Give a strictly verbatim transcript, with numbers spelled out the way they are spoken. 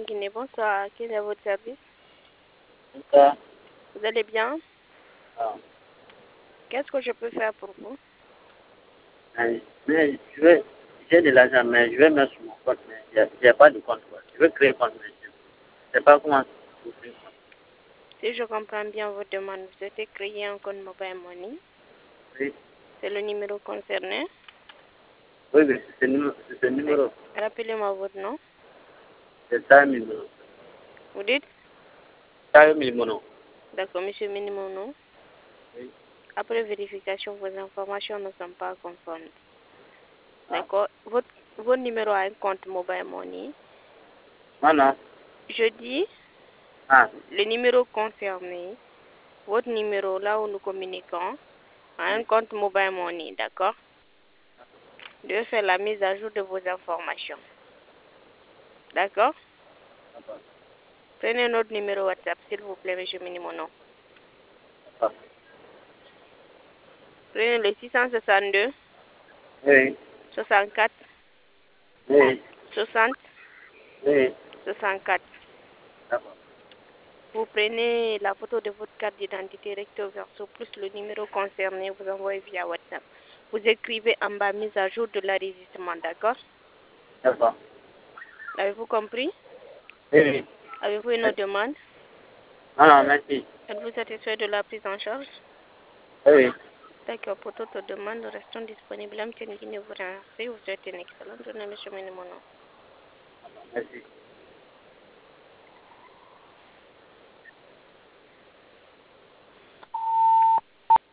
Guinée, bonsoir. Quel est votre service? Bonsoir. Vous allez bien? Ah. Qu'est-ce que je peux faire pour vous? Mais, mais je veux, j'ai de l'argent, mais je vais mettre sur mon compte, mais il n'y a, a pas de compte. Quoi. Je veux créer un compte, mais je ne sais pas comment ouvrir un compte. Si je comprends bien votre demande, vous souhaitez créer un compte Mobile Money. Oui, C'est le numéro concerné. oui, oui, c'est ce numéro. C'est ce numéro. Rappelez-moi votre nom. C'est ça, Mimono. Vous dites? Ça, Mimono. D'accord, monsieur Minimono. Oui. Après vérification, vos informations ne sont pas conformes. Ah. D'accord. Votre, votre numéro a un compte Mobile Money. Non, non. Je dis Ah. le numéro concerné, votre numéro là où nous communiquons, a un Oui. compte Mobile Money, d'accord? Je vais faire la mise à jour de vos informations. D'accord? D'accord. Prenez notre numéro WhatsApp, s'il vous plaît, monsieur Minimono. D'accord. Prenez le six cent soixante-deux, Oui. soixante-quatre, Oui. soixante, Oui. soixante-quatre. D'accord. Vous prenez la photo de votre carte d'identité recto verso plus le numéro concerné, vous envoyez via WhatsApp. Vous écrivez en bas mise à jour de l'enregistrement, d'accord? D'accord. Avez-vous compris? Oui, oui. Avez-vous une autre demande? Non, non, merci. Êtes-vous satisfait de la prise en charge? Oui, oui. D'accord, pour toute demande, restons disponibles. M. Nguine vous remercie. Vous souhaite une excellente journée, monsieur Minimono. Merci.